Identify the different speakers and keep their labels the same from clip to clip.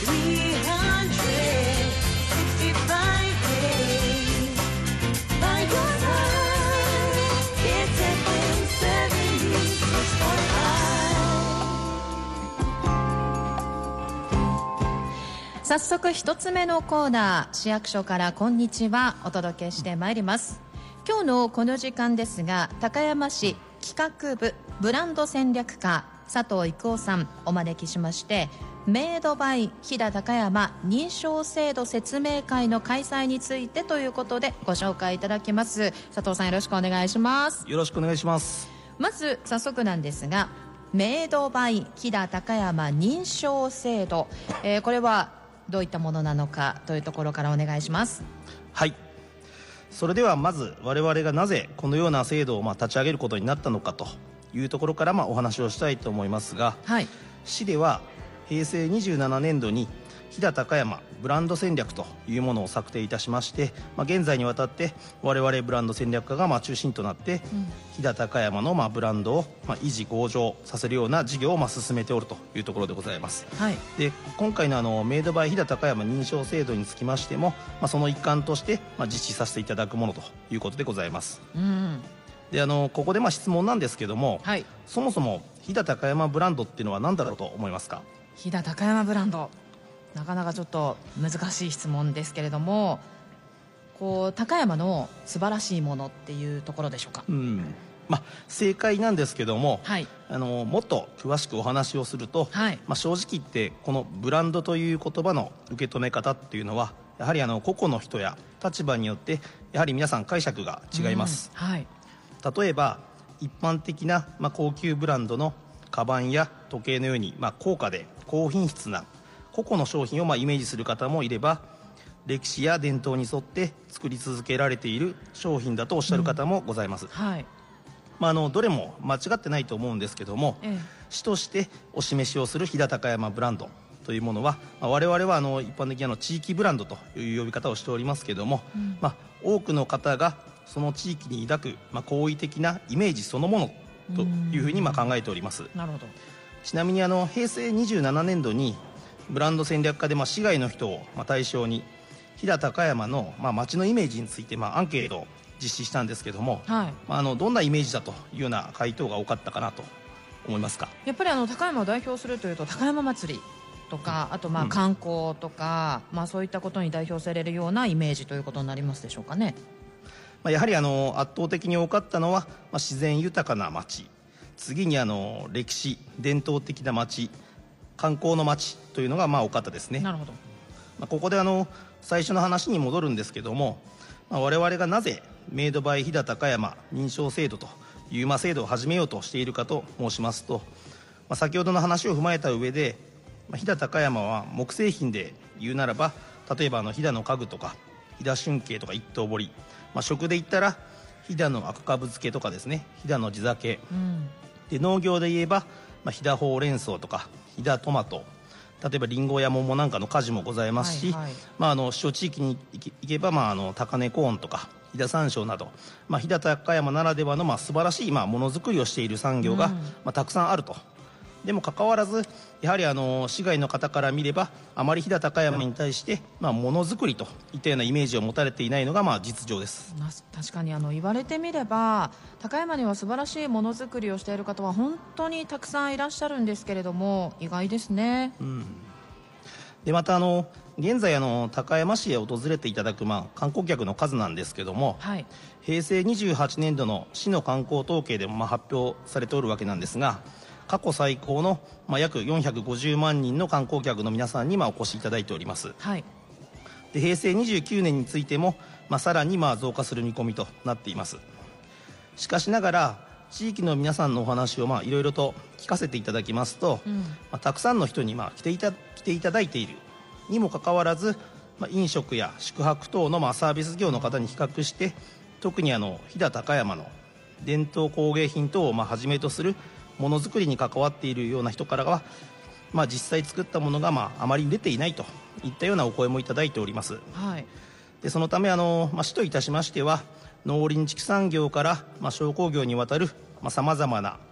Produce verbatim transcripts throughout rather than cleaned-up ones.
Speaker 1: 早速一つ目のコーナー、市役所からこんにちはお届けしてまいります。今日のこの時間ですが、高山市企画部ブランド戦略課佐藤育夫さんお招きしまして、メイドバイ飛騨高山認証制度説明会の開催についてということでご紹介いただきます。佐藤さん、よろしくお願いします。
Speaker 2: よろしくお願いします。
Speaker 1: まず早速なんですが、メイドバイ飛騨高山認証制度、えー、これはどういったものなのかというところからお願いします。
Speaker 2: はい、それではまず我々がなぜこのような制度をまあ立ち上げることになったのかというところからまあお話をしたいと思いますが、
Speaker 1: はい、
Speaker 2: 市では平成にじゅうななねんどに飛騨高山ブランド戦略というものを策定いたしまして、まあ、現在にわたって我々ブランド戦略課がまあ中心となって、うん、飛騨高山のまあブランドをまあ維持向上させるような事業をまあ進めておるというところでございます。
Speaker 1: はい、
Speaker 2: で今回のあのメイドバイ飛騨高山認証制度につきましても、まあ、その一環としてまあ実施させていただくものということでございます。
Speaker 1: うん、
Speaker 2: であのここでまあ質問なんですけども、
Speaker 1: はい、
Speaker 2: そもそも飛騨高山ブランドっていうのは何だろうと思いますか？
Speaker 1: 飛騨高山ブランド、なかなかちょっと難しい質問ですけれども、こう高山の素晴らしいものっていうところでしょうか？
Speaker 2: うん、まあ、正解なんですけども、
Speaker 1: はい、
Speaker 2: あのもっと詳しくお話をすると、
Speaker 1: はい、
Speaker 2: まあ、正直言ってこのブランドという言葉の受け止め方っていうのはやはりあの個々の人や立場によってやはり皆さん解釈が違います。
Speaker 1: うん、はい、
Speaker 2: 例えば一般的な、まあ、高級ブランドのカバンや時計のように、まあ、高価で高品質な個々の商品をまあイメージする方もいれば、歴史や伝統に沿って作り続けられている商品だとおっしゃる方もございます。
Speaker 1: うん、はい、
Speaker 2: まあ、あのどれも間違ってないと思うんですけども、
Speaker 1: ええ、
Speaker 2: 市としてお示しをする飛騨高山ブランドというものは、まあ、我々はあの一般的にあの地域ブランドという呼び方をしておりますけども、うん、まあ、多くの方がその地域に抱く、まあ、好意的なイメージそのものというふうにまあ考えております。
Speaker 1: なるほど。
Speaker 2: ちなみにあの平成にじゅうななねんどにブランド戦略課でまあ市外の人をまあ対象に飛騨高山のまあ街のイメージについてまあアンケートを実施したんですけども、
Speaker 1: はい、
Speaker 2: まあ、あのどんなイメージだというような回答が多かったかなと思いますか？
Speaker 1: やっぱりあの高山を代表するというと高山祭りとか、あとまあ観光とか、うん、まあ、そういったことに代表されるようなイメージということになりますでしょうかね？
Speaker 2: まあ、やはりあの圧倒的に多かったのは、まあ、自然豊かな街、次にあの歴史伝統的な街、観光の街というのがまあ多かったですね。
Speaker 1: なるほど。
Speaker 2: まあ、ここであの最初の話に戻るんですけども、まあ、我々がなぜメイドバイ飛騨高山認証制度というまあ制度を始めようとしているかと申しますと、まあ、先ほどの話を踏まえた上で、まあ、飛騨高山は木製品で言うならば、例えばあの飛騨の家具とか飛騨春慶とか一刀彫り、まあ、食で言ったら飛騨の赤かぶ漬けとかですね、飛騨の地酒、うん、で農業で言えば、まあ、飛騨ほうれん草とか飛騨トマト、例えばリンゴや桃なんかの果樹もございますし、はいはい、まあ、あの市地域に行けば、まあ、あの高根コーンとか飛騨山椒など、まあ、飛騨高山ならではのまあ素晴らしいまあものづくりをしている産業が、うん、まあ、たくさんあると。でもかかわらずやはりあの市外の方から見ればあまり飛騨高山に対してまあものづくりといったようなイメージを持たれていないのがまあ実情です。
Speaker 1: 確かにあの言われてみれば高山には素晴らしいものづくりをしている方は本当にたくさんいらっしゃるんですけれども、意外ですね。
Speaker 2: うん、でまたあの現在あの高山市へ訪れていただくまあ観光客の数なんですけども、
Speaker 1: はい、
Speaker 2: 平成にじゅうはちねんどの市の観光統計でもまあ発表されておるわけなんですが、過去最高の、まあ、約よんひゃくごじゅうまんにんの観光客の皆さんにまあお越しいただいております。
Speaker 1: はい、
Speaker 2: で平成にじゅうきゅうねんについても、まあ、さらにまあ増加する見込みとなっています。しかしながら地域の皆さんのお話をまあいろいろと聞かせていただきますと、うん、まあ、たくさんの人にまあ来ていた、来ていただいているにもかかわらず、まあ、飲食や宿泊等のまあサービス業の方に比較して特にあの飛騨高山の伝統工芸品等をまあはじめとするものづくりに関わっているような人からは、まあ、実際作ったものがまああまり売れていないといったようなお声もいただいております。
Speaker 1: はい、
Speaker 2: でそのためあの、まあ、市といたしましては農林畜産業からまあ商工業にわたるさまざ、まな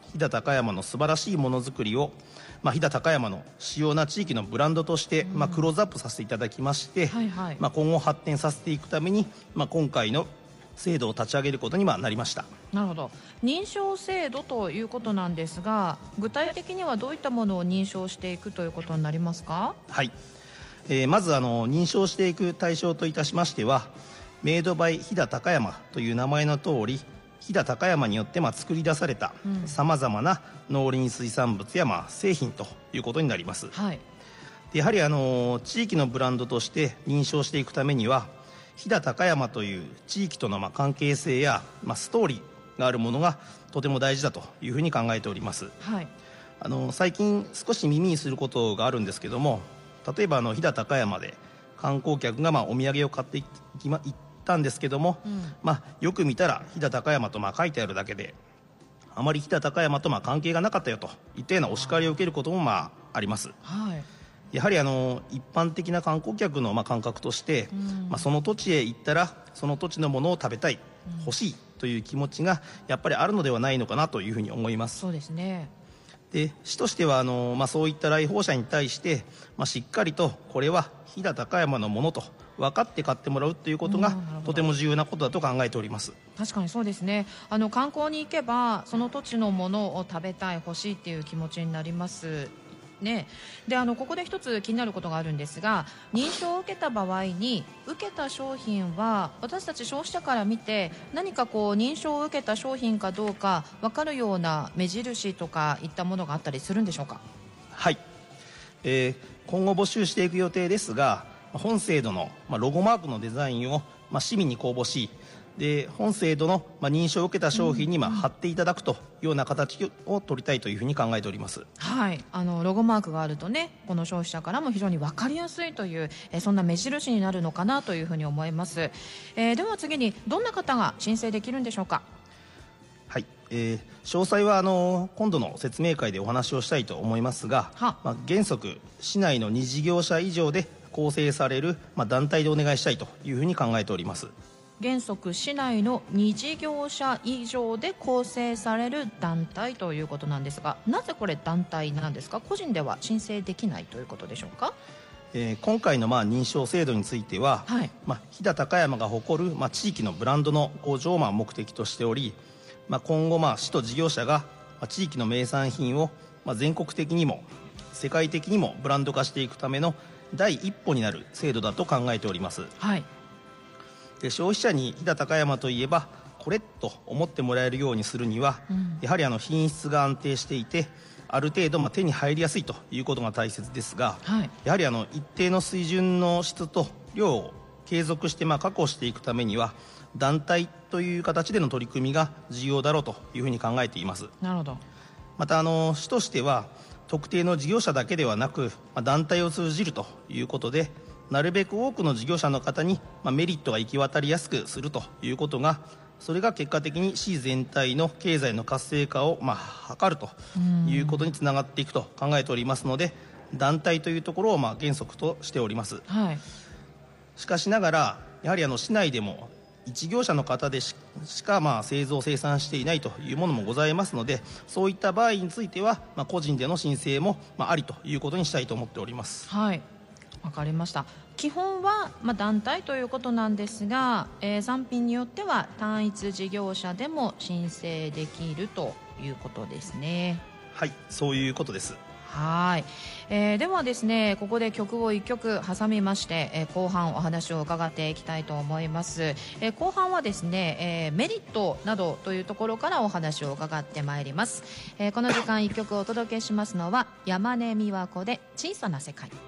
Speaker 2: 飛騨高山の素晴らしいものづくりを、まあ、飛騨高山の主要な地域のブランドとして、まあ、クローズアップさせていただきまして、はいはい、まあ、今後発展させていくために、まあ、今回の制度を立ち上げることにはなりました。
Speaker 1: なるほど。認証制度ということなんですが、具体的にはどういったものを認証していくということになりますか？
Speaker 2: はい、えー、まずあの認証していく対象といたしましては、メイドバイ飛騨高山という名前の通り、飛騨高山によってまあ作り出されたさまざまな農林水産物やまあ製品ということになります。はい、でやはりあの地域のブランドとして認証していくためには、飛騨高山という地域とのまあ関係性や、まあ、ストーリーがあるものがとても大事だというふうに考えております。はい、あの最近少し耳にすることがあるんですけども、例えばあの飛騨高山で観光客がまあお土産を買っていきま行ったんですけども、うん、まあ、よく見たら飛騨高山とまあ書いてあるだけで、あまり飛騨高山とまあ関係がなかったよといったようなお叱りを受けることもまああります。はい、やはりあの一般的な観光客のまあ感覚として、うん、まあ、その土地へ行ったらその土地のものを食べたい、うん、欲しいという気持ちがやっぱりあるのではないのかなというふうに思います。
Speaker 1: そうですね。
Speaker 2: で市としてはあの、まあ、そういった来訪者に対して、まあ、しっかりとこれは飛騨高山のものと分かって買ってもらうということがとても重要なことだと考えております。
Speaker 1: 確かにそうですね。あの観光に行けばその土地のものを食べたい、欲しいっていう気持ちになりますね。であのここで一つ気になることがあるんですが、認証を受けた場合に受けた商品は私たち消費者から見て何かこう認証を受けた商品かどうか分かるような目印とかいったものがあったりするんでしょうか？
Speaker 2: はい、えー、今後募集していく予定ですが、本制度のロゴマークのデザインを市民に公募し、で本制度の認証を受けた商品に貼っていただくというような形を取りたいというふうに考えております。
Speaker 1: はい、あのロゴマークがあるとね、この消費者からも非常に分かりやすいという、えそんな目印になるのかなというふうに思います。えー、では次にどんな方が申請できるんでしょうか？
Speaker 2: はい、えー、詳細はあの今度の説明会でお話をしたいと思いますが、まあ、原則市内のに事業者以上で構成される、まあ、団体でお願いしたいというふうに考えております。
Speaker 1: 原則市内のに事業者以上で構成される団体ということなんですが、なぜこれ団体なんですか？個人では申請できないということでしょうか？
Speaker 2: えー、今回のまあ認証制度については、はい、まあ、飛騨高山が誇るまあ地域のブランドの向上をまあ目的としており、まあ、今後まあ市と事業者がまあ地域の名産品をまあ全国的にも世界的にもブランド化していくための第一歩になる制度だと考えております。はい、で消費者に飛騨高山といえばこれと思ってもらえるようにするには、うん、やはりあの品質が安定していてある程度まあ手に入りやすいということが大切ですが、はい、やはりあの一定の水準の質と量を継続してまあ確保していくためには団体という形での取り組みが重要だろうというふうに考えています。
Speaker 1: なるほど。
Speaker 2: またあの市としては特定の事業者だけではなく、まあ、団体を通じるということでなるべく多くの事業者の方に、まあ、メリットが行き渡りやすくするということが、それが結果的に市全体の経済の活性化をまあ図るということにつながっていくと考えておりますので、団体というところをまあ原則としております。はい、しかしながらやはりあの市内でも一業者の方で し, しかまあ製造生産していないというものもございますので、そういった場合については、まあ、個人での申請もまあありということにしたいと思っております。
Speaker 1: はい、わかりました。基本はまあ団体ということなんですが、えー、産品によっては単一事業者でも申請できるということですね。
Speaker 2: はい、そういうことです。
Speaker 1: はい、えー、ではですね、ここで曲をいっきょく挟みまして、えー、後半お話を伺っていきたいと思います。えー、後半はですね、えー、メリットなどというところからお話を伺ってまいります。えー、この時間いっきょくお届けしますのは山根美和子で小さな世界。